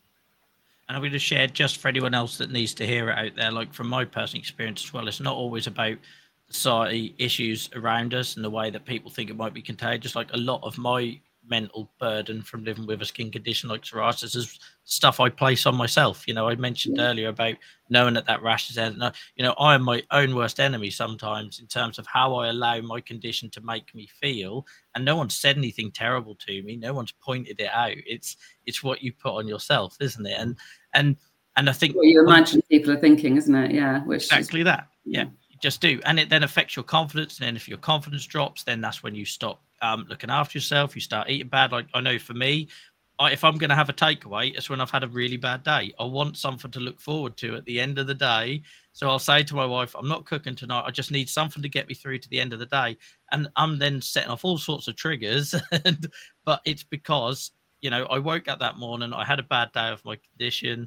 And I'm going to share, just for anyone else that needs to hear it out there, like from my personal experience as well, it's not always about society issues around us and the way that people think it might be contagious. Like a lot of my mental burden from living with a skin condition like psoriasis is stuff I place on myself. You know, I mentioned earlier about knowing that rash is there. You know, I am my own worst enemy sometimes in terms of how I allow my condition to make me feel. And no one said anything terrible to me. No one's pointed it out. It's what you put on yourself, isn't it? And I think what you imagine people are thinking, isn't it? Yeah, which exactly that. Yeah, you just do, and it then affects your confidence. And then if your confidence drops, then that's when you stop looking after yourself. You start eating bad. Like I know for me, if I'm going to have a takeaway, it's when I've had a really bad day. I want something to look forward to at the end of the day. So I'll say to my wife, I'm not cooking tonight. I just need something to get me through to the end of the day. And I'm then setting off all sorts of triggers. But it's because, you know, I woke up that morning, I had a bad day of my condition,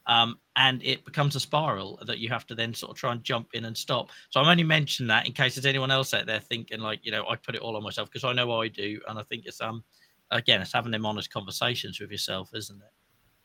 and it becomes a spiral that you have to then sort of try and jump in and stop. So I'm only mentioning that in case there's anyone else out there thinking like, you know, I put it all on myself, because I know I do. And I think it's, again, it's having them honest conversations with yourself, isn't it?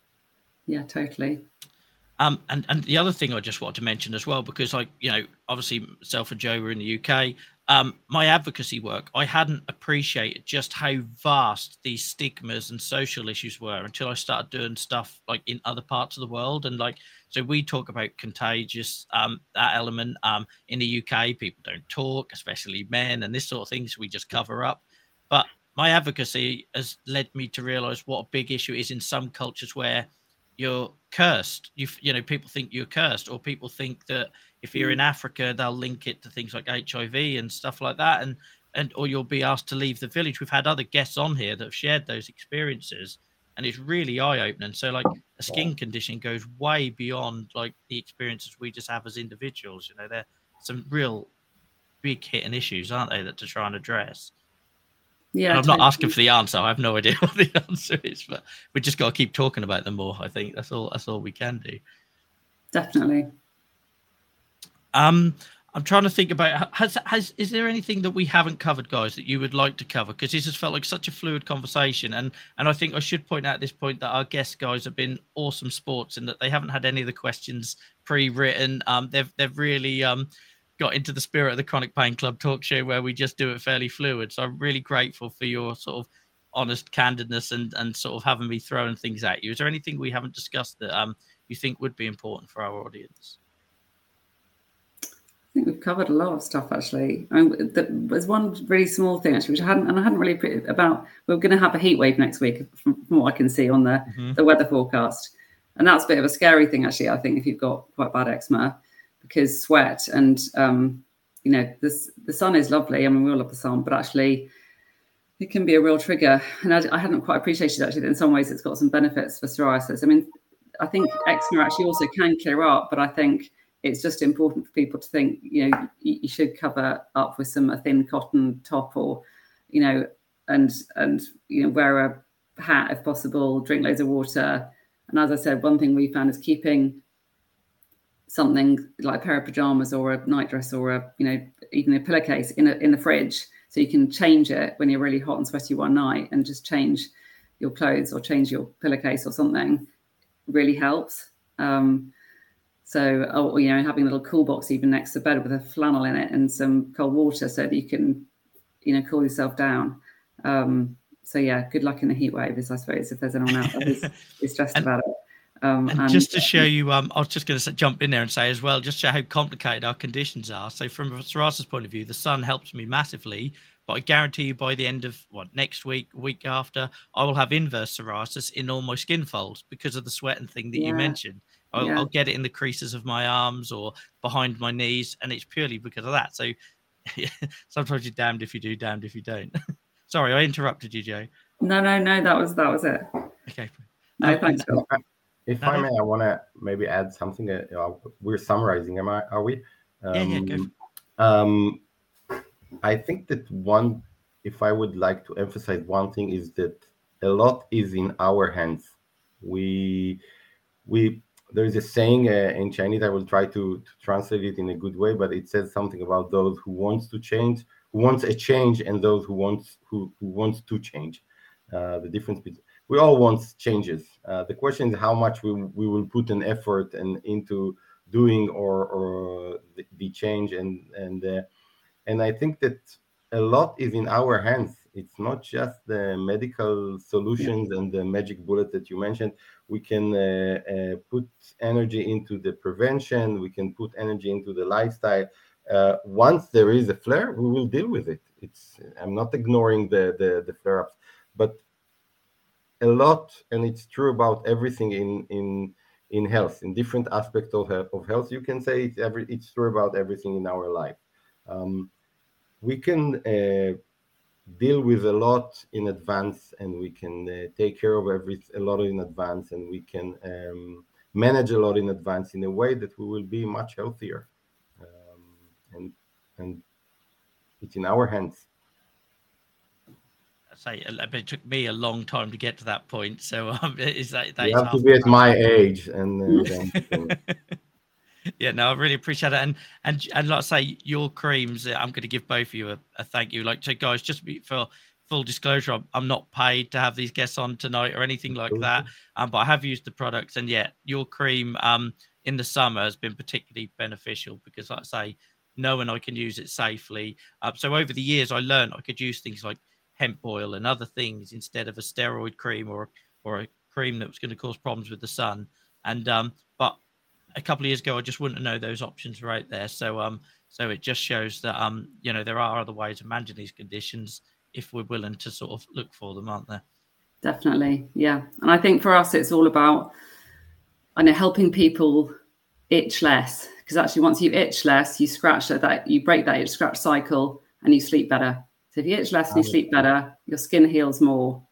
Yeah, totally. And the other thing I just wanted to mention as well, because like, you know, obviously myself and Joe were in the UK, my advocacy work, I hadn't appreciated just how vast these stigmas and social issues were until I started doing stuff like in other parts of the world. And like, so we talk about contagious, that element, in the UK, people don't talk, especially men, and this sort of things we just cover up. But my advocacy has led me to realize what a big issue is in some cultures where you're cursed. You know, people think you're cursed, or people think that if you're in Africa, they'll link it to things like HIV and stuff like that, and or you'll be asked to leave the village. We've had other guests on here that have shared those experiences, and it's really eye-opening. So like a skin condition goes way beyond like the experiences we just have as individuals. You know, they're some real big hitting issues, aren't they, that to try and address. Yeah, I'm not asking for the answer. I have no idea what the answer is, but we just got to keep talking about them more. I think that's all we can do. Definitely. I'm trying to think about is there anything that we haven't covered, guys, that you would like to cover? Because this has felt like such a fluid conversation, and I think I should point out at this point that our guest guys have been awesome sports in that they haven't had any of the questions pre-written. They've really got into the spirit of the Chronic Pain Club talk show, where we just do it fairly fluid. So I'm really grateful for your sort of honest candidness and sort of having me throwing things at you. Is there anything we haven't discussed that you think would be important for our audience? I think we've covered a lot of stuff, actually. I mean, there's one really small thing, actually, which I hadn't really put about. We're going to have a heat wave next week, from what I can see on the weather forecast. And that's a bit of a scary thing, actually, I think, if you've got quite bad eczema, because sweat and, you know, the sun is lovely. I mean, we all love the sun, but actually it can be a real trigger. And I hadn't quite appreciated, actually, that in some ways it's got some benefits for psoriasis. I mean, I think eczema actually also can clear up, but I think it's just important for people to think, you know, you should cover up with a thin cotton top, or, you know, and you know, wear a hat if possible, drink loads of water. And as I said, one thing we found is keeping something like a pair of pajamas or a nightdress or a, you know, even a pillowcase in the fridge, so you can change it when you're really hot and sweaty one night, and just change your clothes or change your pillowcase or something really helps. So, you know, having a little cool box even next to bed with a flannel in it and some cold water, so that you can, you know, cool yourself down. So yeah, good luck in the heat wave, I suppose, if there's anyone out there who's stressed about it. And just to show you, I was just going to jump in there and say as well, just show how complicated our conditions are. So from a psoriasis point of view, the sun helps me massively, but I guarantee you by the end of next week, week after, I will have inverse psoriasis in all my skin folds because of the sweat and thing that you mentioned. I'll get it in the creases of my arms or behind my knees, and it's purely because of that. So sometimes you're damned if you do, damned if you don't. Sorry, I interrupted you, Joe. No, that was it. Okay. No, thanks, Phil. If I may, I want to maybe add something. We're summarizing, are we? Go. I think that if I would like to emphasize one thing, is that a lot is in our hands. We there is a saying in Chinese. I will try to translate it in a good way, but it says something about those who wants to change, who wants a change, and those who wants to change. The difference between, we all want changes. The question is how much we will put an effort into doing or the change, and I think that a lot is in our hands. It's not just the medical solutions and the magic bullet that you mentioned. We can put energy into the prevention. We can put energy into the lifestyle. Once there is a flare, we will deal with it. I'm not ignoring the flare-ups, but a lot, and it's true about everything in health, in different aspects of health. You can say it's true about everything in our life. We can deal with a lot in advance, and we can take care of a lot in advance, and we can manage a lot in advance in a way that we will be much healthier. And it's in our hands. It took me a long time to get to that point. So is that you have to be at my age, and yeah, no, I really appreciate it. And like I say, your creams, I'm going to give both of you a thank you. Like, so guys, just for full disclosure, I'm not paid to have these guests on tonight or anything like that. But I have used the products, and yeah, your cream in the summer has been particularly beneficial because, like I say, knowing I can use it safely. So over the years, I learned I could use things like hemp oil and other things instead of a steroid cream or a cream that was going to cause problems with the sun. And but a couple of years ago, I just wouldn't know those options were out there. So it just shows that there are other ways of managing these conditions if we're willing to sort of look for them, aren't there? Definitely, yeah. And I think for us, it's all about helping people itch less, because actually once you itch less, you you break that itch scratch cycle, and you sleep better. So if you itch less and you sleep better, your skin heals more.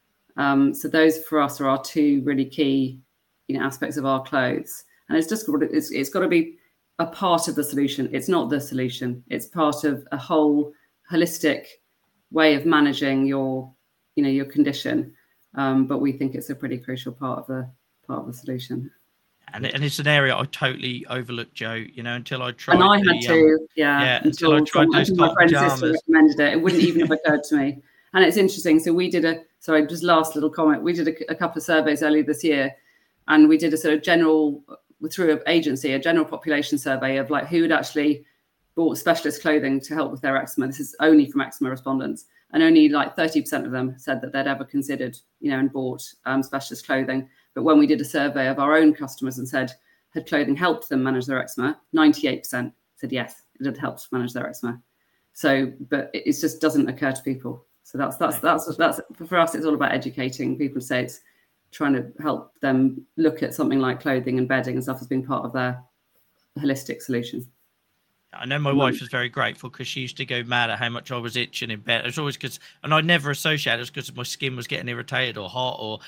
So those for us are our two really key aspects of our clothes. And it's got to be a part of the solution. It's not the solution. It's part of a whole holistic way of managing your condition. But we think it's a pretty crucial part of the solution. And it's an area I totally overlooked, Joe. Until I tried. And I had to, until I tried those my friend's sister pajamas. recommended it. It wouldn't even have occurred to me. And it's interesting. So we did just last little comment. We did a couple of surveys earlier this year, and we did a sort of through an agency, a general population survey of like who had actually bought specialist clothing to help with their eczema. This is only from eczema respondents, and only like 30% of them said that they'd ever considered, and bought specialist clothing. But when we did a survey of our own customers and said, had clothing helped them manage their eczema, 98% said yes, it had helped manage their eczema. So, but it just doesn't occur to people. So that's for us. It's all about educating people. Say it's trying to help them look at something like clothing and bedding and stuff as being part of their holistic solution. I know my wife was very grateful because she used to go mad at how much I was itching in bed. It was always and I never associated it because my skin was getting irritated or hot or,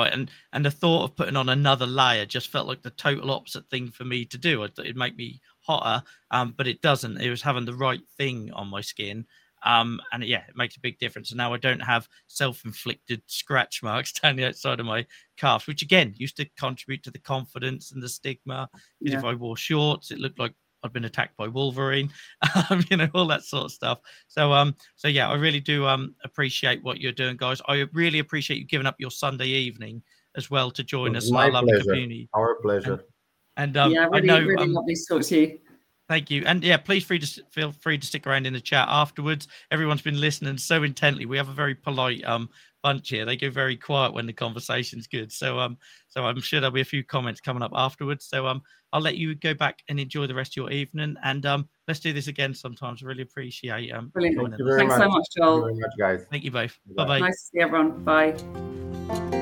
and the thought of putting on another layer just felt like the total opposite thing for me to do. It'd make me hotter, but it doesn't. It was having the right thing on my skin. And it makes a big difference. And now I don't have self-inflicted scratch marks down the outside of my calves, which again used to contribute to the confidence and the stigma. Because if I wore shorts, it looked like I'd been attacked by Wolverine, all that sort of stuff. So I really do appreciate what you're doing, guys. I really appreciate you giving up your Sunday evening as well to join us in our lovely community. Our pleasure. And really, I know really lovely to talk to you. Thank you. And please feel free to stick around in the chat afterwards. Everyone's been listening so intently. We have a very polite bunch here. They go very quiet when the conversation's good. So I'm sure there'll be a few comments coming up afterwards. So I'll let you go back and enjoy the rest of your evening. And let's do this again sometimes. I really appreciate Brilliant. Thanks so much, Joel. Thank you very much, guys. Thank you both. Bye-bye. Nice to see everyone. Bye.